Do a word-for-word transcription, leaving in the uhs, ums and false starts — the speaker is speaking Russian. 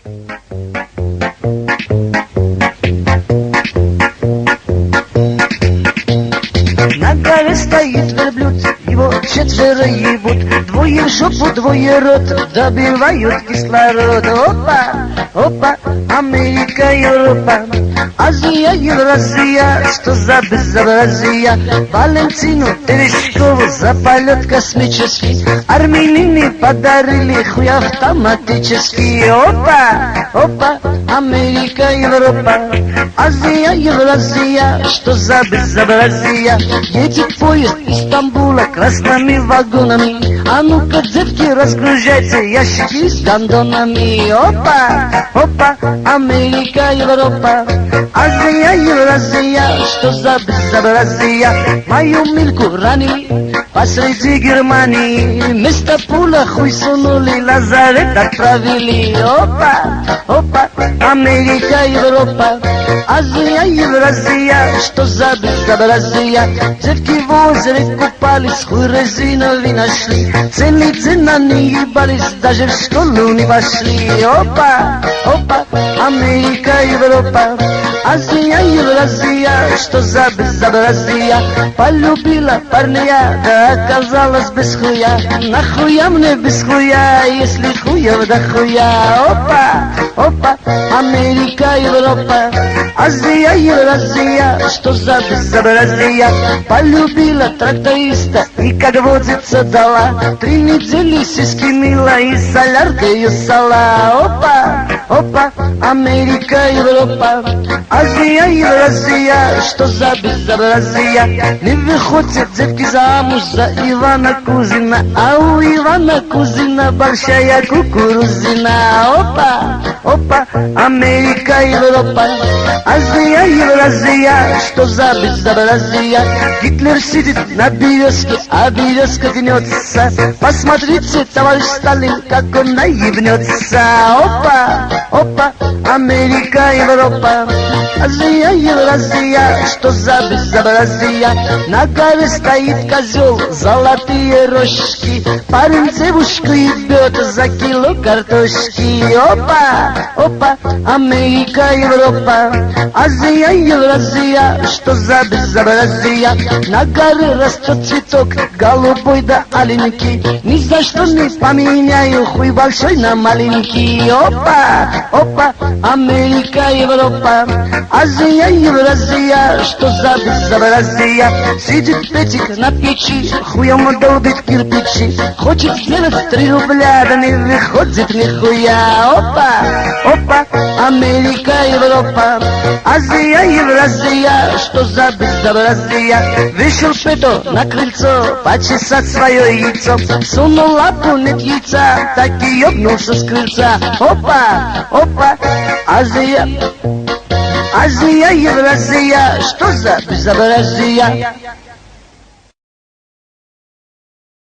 На горе стоит верблюд, его четверо ебут, двое в жопу, двое рот, добивают кислород. Опа, опа, Америка, Европа, Азия, Евразия, что за безобразие? Валентину Терещкову за полет космический армянины подарили хуй автоматический. Опа, опа, Америка, Европа, Азия, Евразия, что за безобразие? Едет поезд из Стамбула красными вагонами. А ну-ка, девки, разгружайте ящики с гондонами. Опа, опа, Америка, Европа, Азия, Евразия, что за безобразие? Мою Мильку ранили посреди Германии, вместо пуля хуй сунули, лазарет отправили. Опа, опа, Америка, Европа, Азия, Евразия, что за безобразие? Девки в озере купались, хуй резиновый нашли, цены цена не ебались, даже в школу не вошли. Опа, опа, Америка, Европа, Азия, Евразия, что за безобразие? Полюбила парня, да оказалась без хуя. Нахуя мне без хуя, если хуев да хуя? Опа, опа, Америка, Европа, Азия, Евразия, что за безобразие? Полюбила тракториста и, как водится, дала три недели сиськи мила и соляркой сала. Опа, опа, Америка, Европа, Азия, Евразия, что за безобразие? Не выходят девки замуж за Ивана Кузина, а у Ивана Кузина большая кукурузина. Опа, опа, Америка, Европа, Азия, Евразия, что за безобразие? Гитлер сидит на березке, а березка гнется. Посмотрите, товарищ Сталин, как он наебнется. Опа, опа, Америка, Европа, Азия, Евразия, что за безобразие? На горе стоит козел, золотые рожки, парень девушку ебет за кило картошки. Опа, опа, Америка, Европа, Азия, Евразия, что за безобразие? На горе растет цветок, голубой да аленький, ни за что не поменяю хуй большой на маленький. Опа, опа, Америка, Европа, Азия, Евразия, что за безобразие? Сидит Петик на печи, хуем долбит кирпичи, хочет сделать три рубля, да не выходит нихуя. Опа, опа, Америка, Европа, Азия, Евразия, что за безобразие? Вышел Петр на крыльцо почесать свое яйцо, сунул лапу, нет яйца, так и ёбнулся с крыльца. Опа, опа, Азия, Азия, Евразия, что за безобразие?